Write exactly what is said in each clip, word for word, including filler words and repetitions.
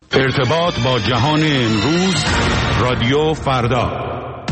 ارتباط با جهان امروز، رادیو فردا.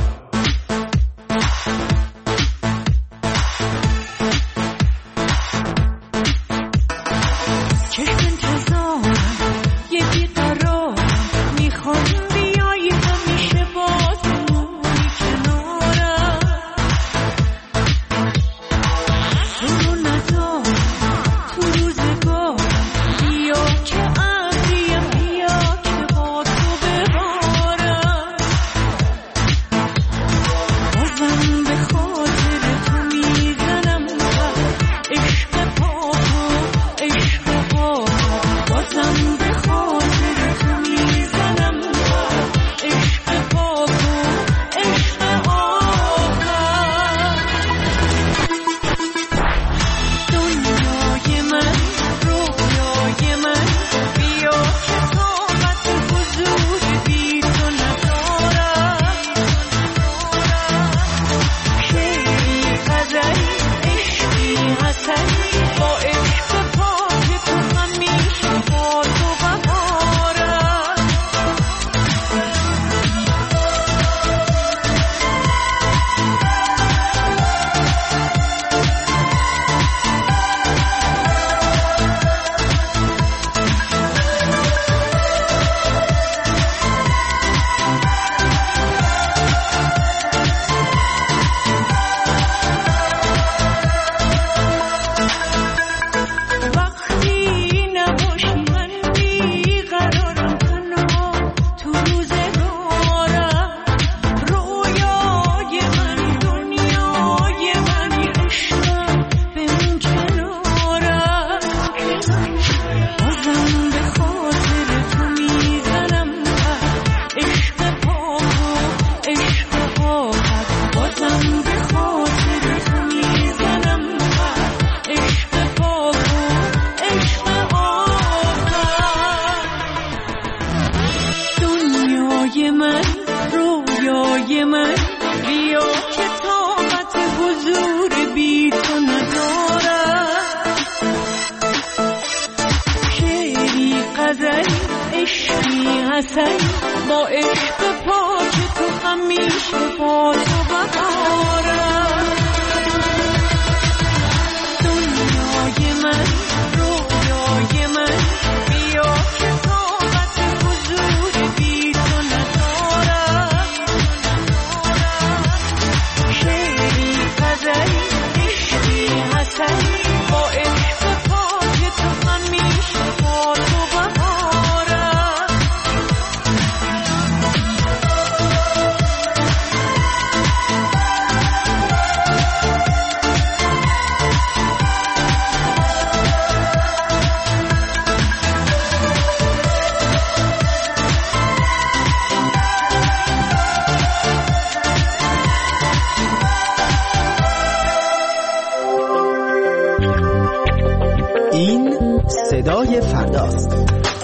صدای فرداست.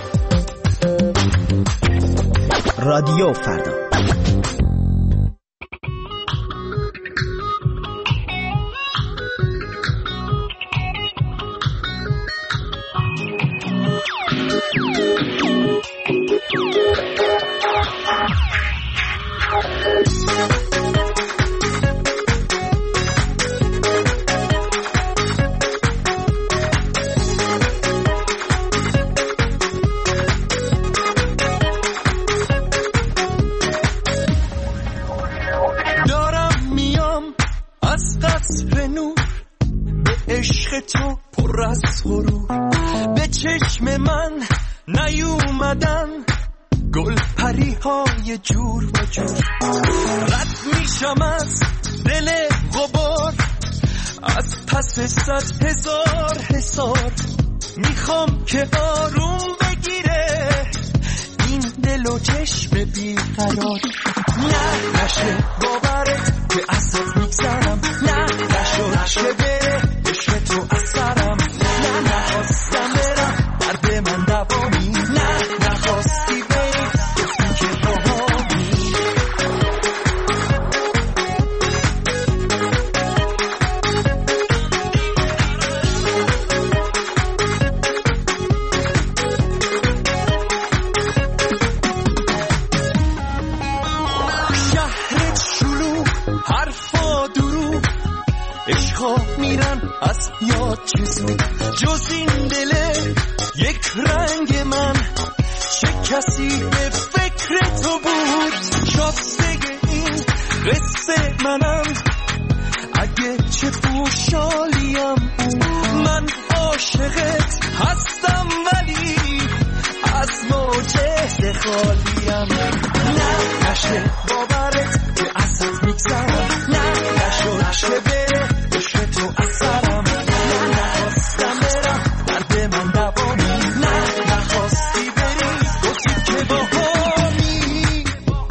رادیو فردا. ها میرن از یاد چیزی جز این دله یک رنگ من. چه کسی به فکر تو بود شاسته این قصه منم. اگه چه خوشحالیم من عاشقت هستم ولی از موجه خالیم. نه نشه باورت که ازت میگذرم. نه نشو نشه بره بشه تو اثرم. نه نخواستم برم درد من دوانی. نه نخواستی بری گفتی که با همی.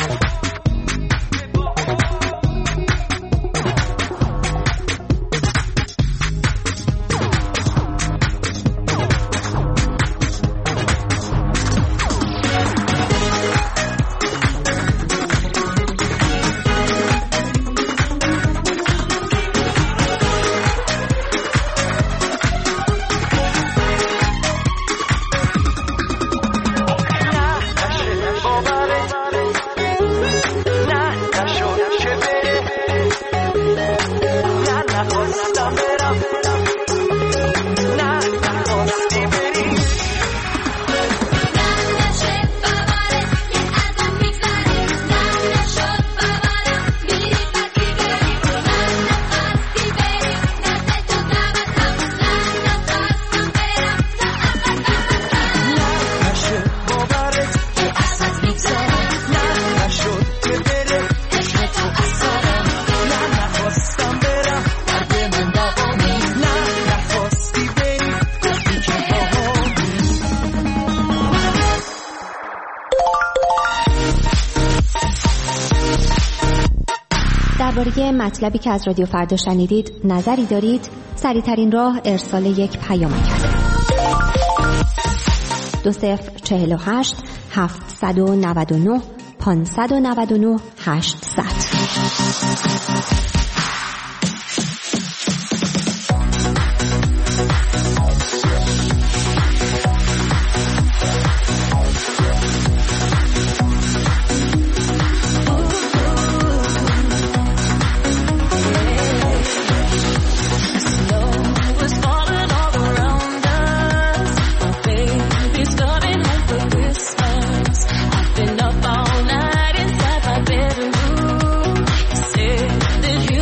درباره مطلبی که از رادیو فردا شنیدید نظری دارید؟ سریع‌ترین راه ارسال یک پیامک است. دو صفر چهل و هشت هفتصد و نود و نه پانصد و نود و نه هشتصد. Been up all night inside my bedroom. Said that you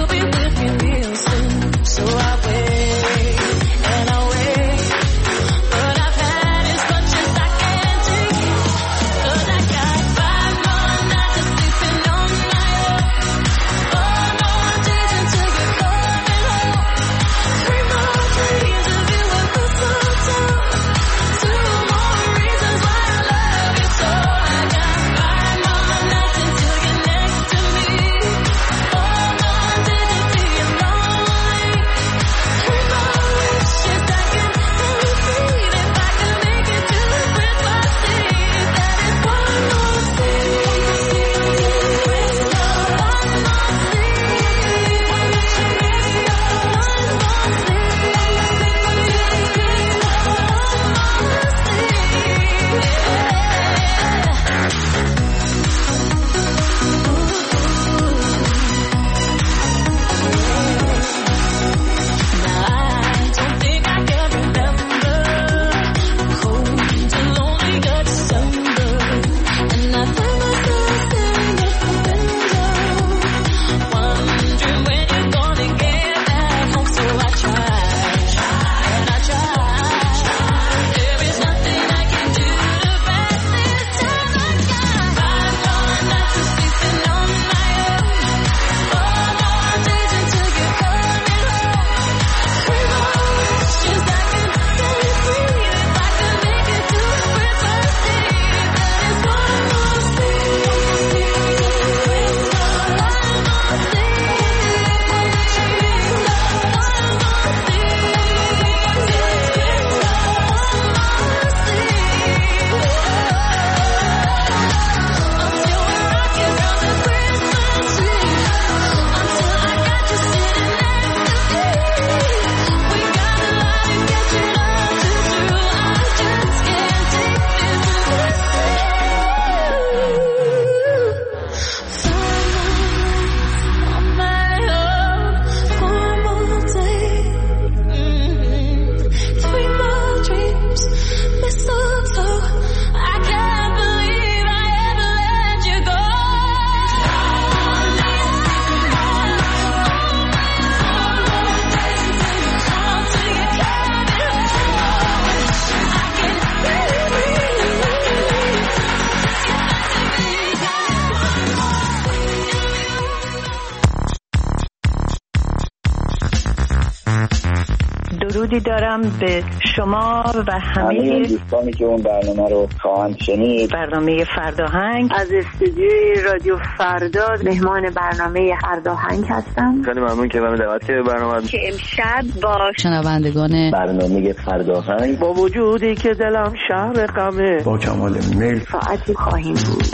درودی دارم به شما و همه دوستانی که اون برنامه رو خواهند شنید. برنامه فرداهنگ از استودیوی رادیو فردا مهمان برنامه فرداهنگ هستم. خیلی ممنون که من دعوت کردید برنامه که امشب با شنوندگان برنامه فرداهنگ با وجودی که دلم شهر غمه با کمال میل ساعتی خواهیم بود.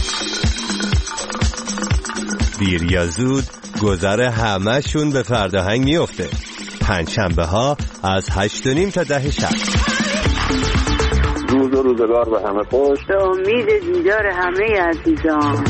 دیر یا زود گذر همه شون به فرداهنگ میفته. پنجشنبه ها از هشت و نیم تا ده شب. روز و روزگار به همه خوش. به امید دیدار همه عزیزان.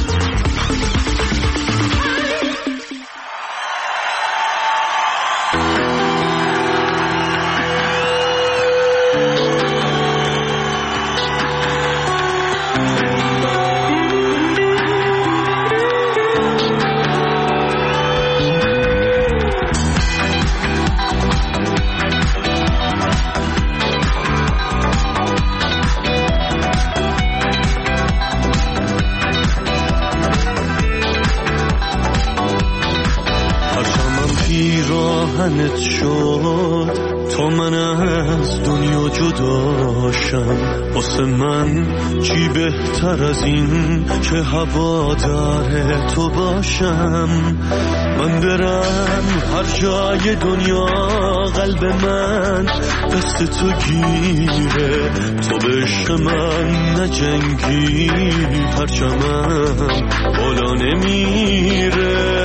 راهنت شد تا من از دنیا جداشم. واسه من چی بهتر از این که هوادار تو باشم. من برم هر جای دنیا قلب من دست تو گیره. تو به عشق من نجنگی پرچمم بالا نمیره.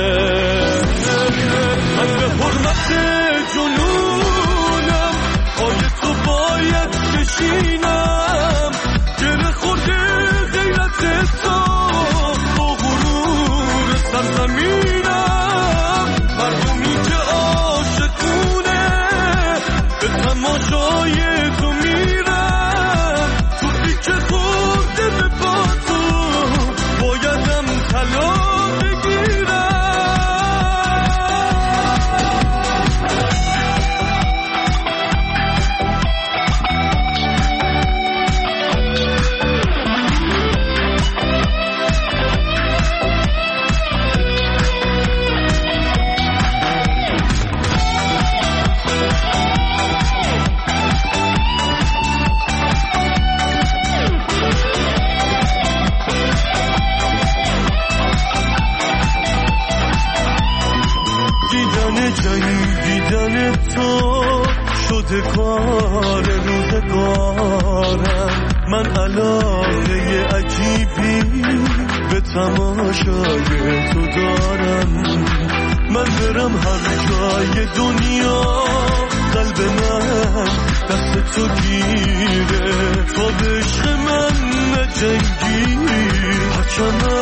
من به حرمت جنونم پای تو باید بشینم. گره خورده غیرت تو با غرور سرزمینم. مردمی که عاشقونه به تماشای تو میرم. تو پیچه خورده به پا تو بایدم طلا بگیرم. جنگیدن تو شده کار روزگارم. من علاقه عجیبی به تماشای تو دارم. من برم هر جای دنیا قلب من دست تو گیره. تو به عشق من نجنگی پرچمم